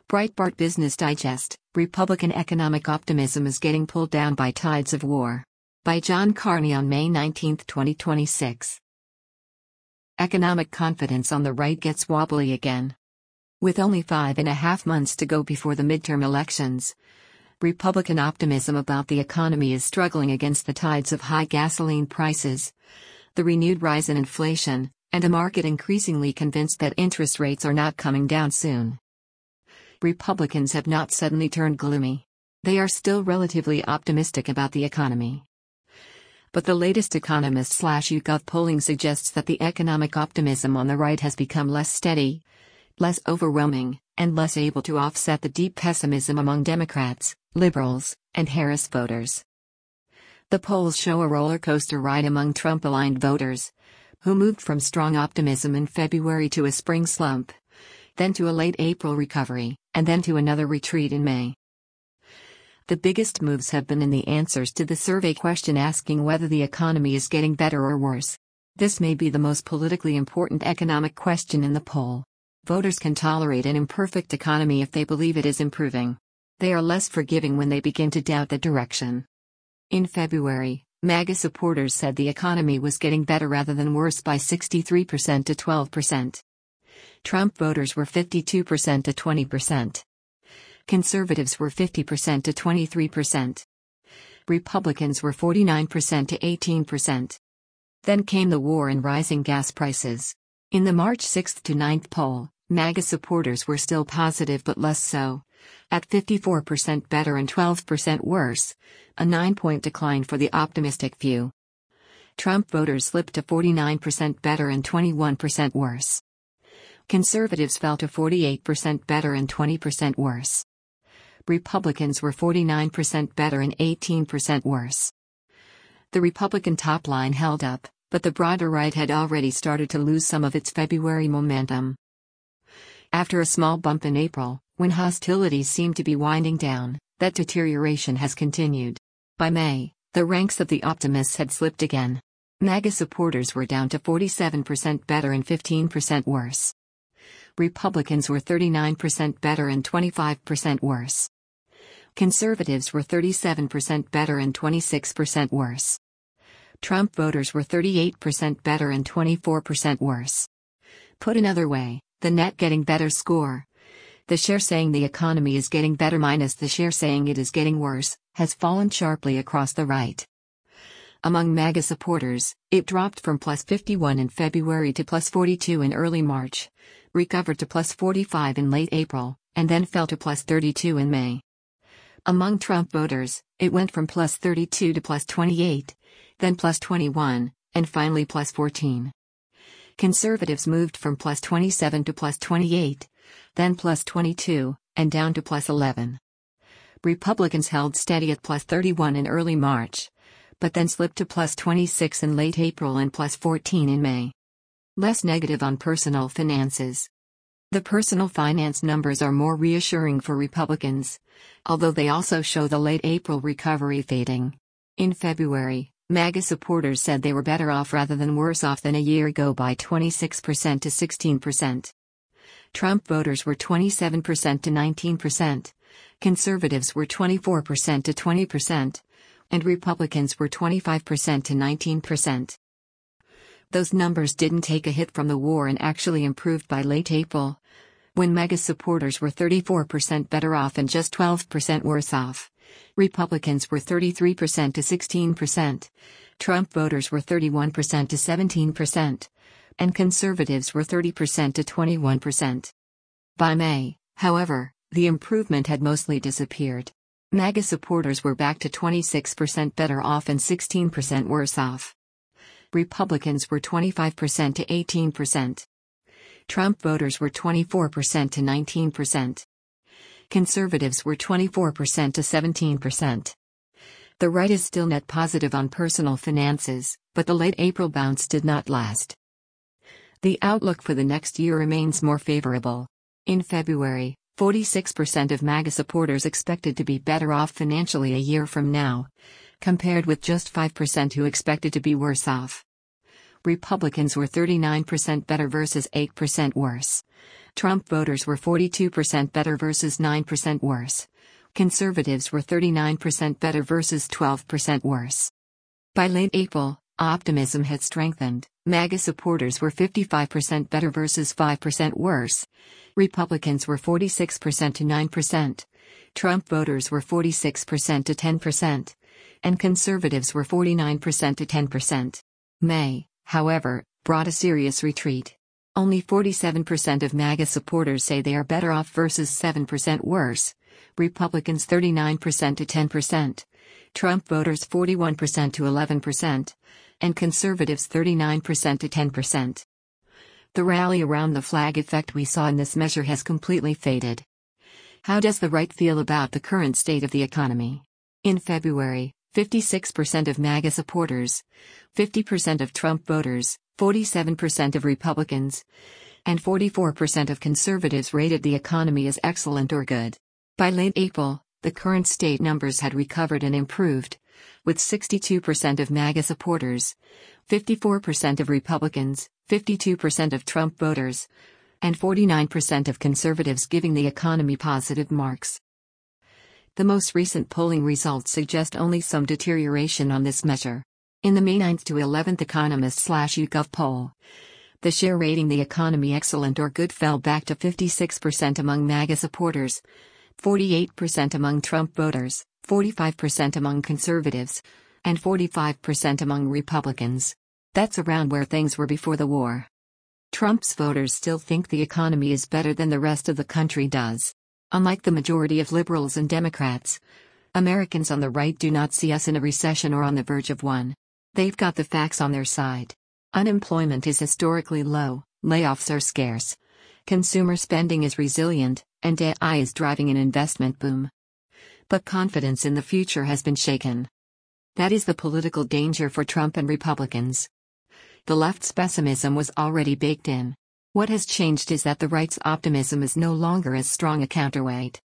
Breitbart Business Digest: Republican economic optimism is getting pulled down by tides of war. By John Carney on May 19, 2026. Economic confidence on the right gets wobbly again. With only 5.5 months to go before the midterm elections, Republican optimism about the economy is struggling against the tides of high gasoline prices, the renewed rise in inflation, and a market increasingly convinced that interest rates are not coming down soon. Republicans have not suddenly turned gloomy. They are still relatively optimistic about the economy. But the latest Economist/YouGov polling suggests that the economic optimism on the right has become less steady, less overwhelming, and less able to offset the deep pessimism among Democrats, liberals, and Harris voters. The polls show a roller coaster ride among Trump-aligned voters, who moved from strong optimism in February to a spring slump, then to a late April recovery, and then to another retreat in May. The biggest moves have been in the answers to the survey question asking whether the economy is getting better or worse. This may be the most politically important economic question in the poll. Voters can tolerate an imperfect economy if they believe it is improving. They are less forgiving when they begin to doubt the direction. In February, MAGA supporters said the economy was getting better rather than worse by 63% to 12%. Trump voters were 52% to 20%. Conservatives were 50% to 23%. Republicans were 49% to 18%. Then came the war and rising gas prices. In the March 6 to 9 poll, MAGA supporters were still positive but less so, at 54% better and 12% worse, a 9-point decline for the optimistic view. Trump voters slipped to 49% better and 21% worse. Conservatives fell to 48% better and 20% worse. Republicans were 49% better and 18% worse. The Republican top line held up, but the broader right had already started to lose some of its February momentum. After a small bump in April, when hostilities seemed to be winding down, that deterioration has continued. By May, the ranks of the optimists had slipped again. MAGA supporters were down to 47% better and 15% worse. Republicans were 39% better and 25% worse. Conservatives were 37% better and 26% worse. Trump voters were 38% better and 24% worse. Put another way, the net getting better score, the share saying the economy is getting better minus the share saying it is getting worse, has fallen sharply across the right. Among MAGA supporters, it dropped from +51 in February to +42 in early March, recovered to +45 in late April, and then fell to +32 in May. Among Trump voters, it went from +32 to +28, then +21, and finally +14. Conservatives moved from +27 to +28, then +22, and down to +11. Republicans held steady at +31 in early March, but then slipped to +26 in late April and +14 in May. Less negative on personal finances. The personal finance numbers are more reassuring for Republicans, although they also show the late April recovery fading. In February, MAGA supporters said they were better off rather than worse off than a year ago by 26% to 16%. Trump voters were 27% to 19%, conservatives were 24% to 20%, and Republicans were 25% to 19%. Those numbers didn't take a hit from the war and actually improved by late April, when MAGA supporters were 34% better off and just 12% worse off. Republicans were 33% to 16%, Trump voters were 31% to 17%, and conservatives were 30% to 21%. By May, however, the improvement had mostly disappeared. MAGA supporters were back to 26% better off and 16% worse off. Republicans were 25% to 18%. Trump voters were 24% to 19%. Conservatives were 24% to 17%. The right is still net positive on personal finances, but the late April bounce did not last. The outlook for the next year remains more favorable. In February, 46% of MAGA supporters expected to be better off financially a year from now, compared with just 5% who expected to be worse off. Republicans were 39% better versus 8% worse, Trump voters were 42% better versus 9% worse. Conservatives were 39% better versus 12% worse. By late April, optimism had strengthened. MAGA supporters were 55% better versus 5% worse. Republicans were 46% to 9%. Trump voters were 46% to 10%. And conservatives were 49% to 10%. May, however, brought a serious retreat. Only 47% of MAGA supporters say they are better off versus 7% worse. Republicans 39% to 10%. Trump voters 41% to 11%. And conservatives 39% to 10%. The rally around the flag effect we saw in this measure has completely faded. How does the right feel about the current state of the economy? In February, 56% of MAGA supporters, 50% of Trump voters, 47% of Republicans, and 44% of conservatives rated the economy as excellent or good. By late April, the current state numbers had recovered and improved, with 62% of MAGA supporters, 54% of Republicans, 52% of Trump voters, and 49% of conservatives giving the economy positive marks. The most recent polling results suggest only some deterioration on this measure. In the May 9 to 11 Economist/YouGov poll, the share rating the economy excellent or good fell back to 56% among MAGA supporters, 48% among Trump voters, 45% among conservatives, and 45% among Republicans. That's around where things were before the war. Trump's voters still think the economy is better than the rest of the country does. Unlike the majority of liberals and Democrats, Americans on the right do not see us in a recession or on the verge of one. They've got the facts on their side. Unemployment is historically low, layoffs are scarce, consumer spending is resilient, and AI is driving an investment boom. But confidence in the future has been shaken. That is the political danger for Trump and Republicans. The left's pessimism was already baked in. What has changed is that the right's optimism is no longer as strong a counterweight.